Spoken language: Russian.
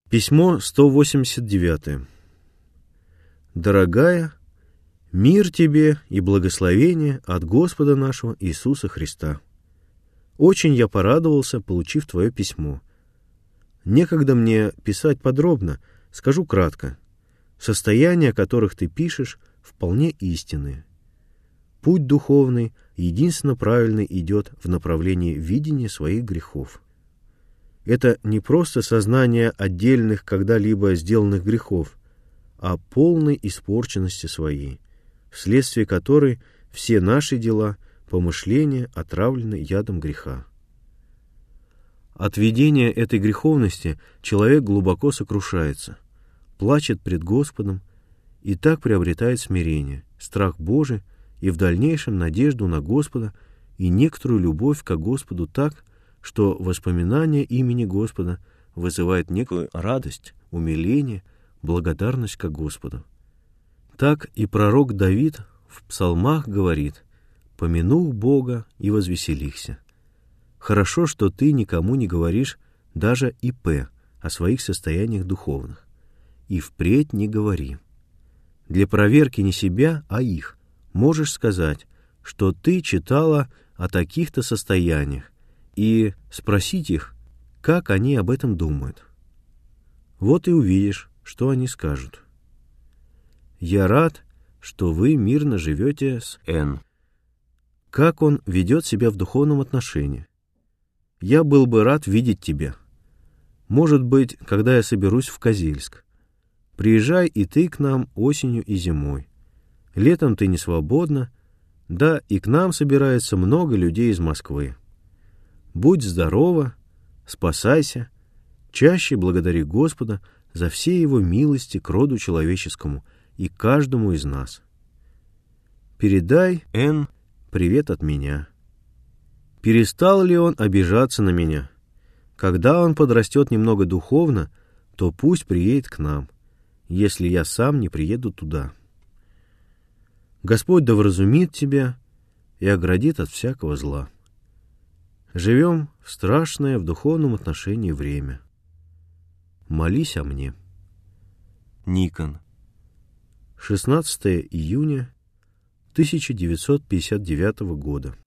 Письмо 189. Дорогая, мир тебе и благословение от Господа нашего Иисуса Христа. Очень я порадовался, получив твое письмо. Некогда мне писать подробно, скажу кратко. Состояния, о которых ты пишешь, вполне истинные. Путь духовный, единственно правильный, идет в направлении видения своих грехов. Это не просто сознание отдельных когда-либо сделанных грехов, а полной испорченности своей, вследствие которой все наши дела, помышления отравлены ядом греха. От видения этой греховности человек глубоко сокрушается, плачет пред Господом и так приобретает смирение, страх Божий и в дальнейшем надежду на Господа и некоторую любовь ко Господу так, что воспоминание имени Господа вызывает некую радость, умиление, благодарность ко Господу. Так и пророк Давид в псалмах говорит: «Помянух Бога и возвеселихся». Хорошо, что ты никому не говоришь даже ИП о своих состояниях духовных. И впредь не говори. Для проверки не себя, а их можешь сказать, что ты читала о таких-то состояниях, и спросить их, как они об этом думают. Вот и увидишь, что они скажут. Я рад, что вы мирно живете с Н. Как он ведет себя в духовном отношении? Я был бы рад видеть тебя. Может быть, когда я соберусь в Козельск. Приезжай и ты к нам осенью и зимой. Летом ты не свободна, да и к нам собирается много людей из Москвы. Будь здорова, спасайся, чаще благодари Господа за все Его милости к роду человеческому и каждому из нас. Передай Н. привет от меня. Перестал ли он обижаться на меня? Когда он подрастет немного духовно, то пусть приедет к нам, если я сам не приеду туда. Господь да вразумит тебя и оградит от всякого зла. Живем в страшное в духовном отношении время. Молись о мне. Никон. 16 июня 1959 года.